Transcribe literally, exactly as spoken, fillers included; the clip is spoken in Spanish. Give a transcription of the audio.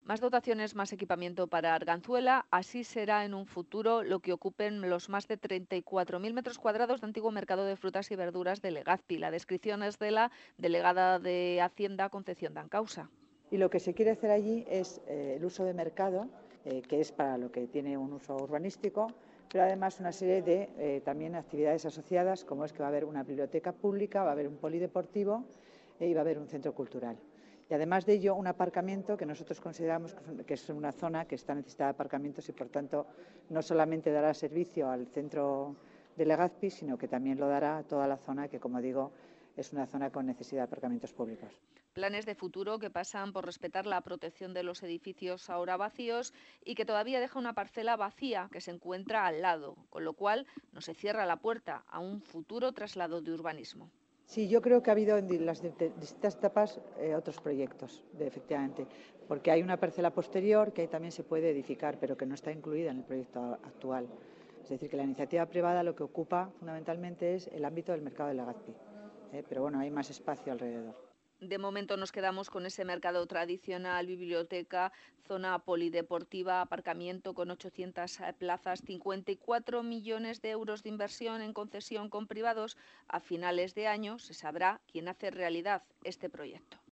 Más dotaciones, más equipamiento para Arganzuela. Así será en un futuro lo que ocupen los más de treinta y cuatro mil metros cuadrados de antiguo mercado de frutas y verduras de Legazpi. La descripción es de la delegada de Hacienda, Concepción Dancausa. Y lo que se quiere hacer allí es eh, el uso de mercado, eh, que es para lo que tiene un uso urbanístico, pero además una serie de eh, también actividades asociadas, como es que va a haber una biblioteca pública, va a haber un polideportivo eh, y va a haber un centro cultural. Y además de ello, un aparcamiento que nosotros consideramos que es una zona que está necesitada de aparcamientos y, por tanto, no solamente dará servicio al centro de Legazpi, sino que también lo dará a toda la zona que, como digo, es una zona con necesidad de aparcamientos públicos. Planes de futuro que pasan por respetar la protección de los edificios ahora vacíos y que todavía deja una parcela vacía que se encuentra al lado, con lo cual no se cierra la puerta a un futuro traslado de urbanismo. Sí, yo creo que ha habido en las distintas etapas eh, otros proyectos, de, efectivamente, porque hay una parcela posterior que ahí también se puede edificar, pero que no está incluida en el proyecto actual. Es decir, que la iniciativa privada lo que ocupa fundamentalmente es el ámbito del mercado de Legazpi, eh, pero bueno, hay más espacio alrededor. De momento nos quedamos con ese mercado tradicional, biblioteca, zona polideportiva, aparcamiento con ochocientas plazas, cincuenta y cuatro millones de euros de inversión en concesión con privados. A finales de año se sabrá quién hace realidad este proyecto.